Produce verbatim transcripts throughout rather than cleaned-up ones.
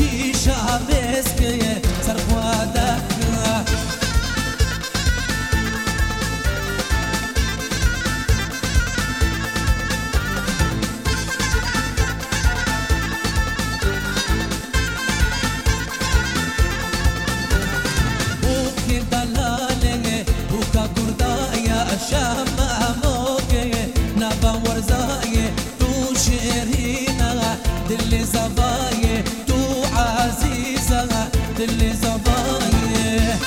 شیشه بسکه سرخواده دل زبايا تو عزيزة دل زبايا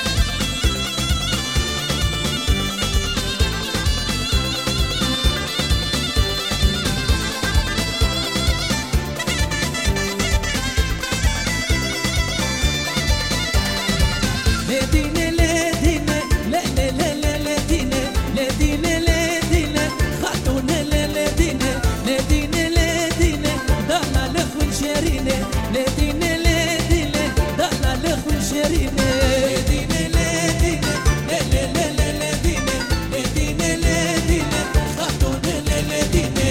لدينا لدينا لا لا لا لا لدينا لدينا لدينا خاتونا لدينا لدينا لدينا دانا لخون شرينا لدينا لدينا دانا لخون شرينا لدينا لدينا لا لا لا لا لدينا لدينا لدينا خاتونا لدينا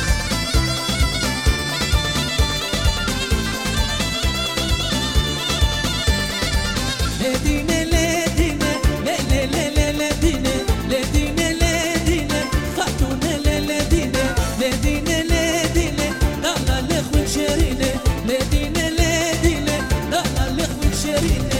لدينا لدينا لا لا لا لا لدينا لدينا لدينا خاتونا لدينا لدينا لدينا دانا لخون شرينا لدينا لدينا دانا لخون شرينا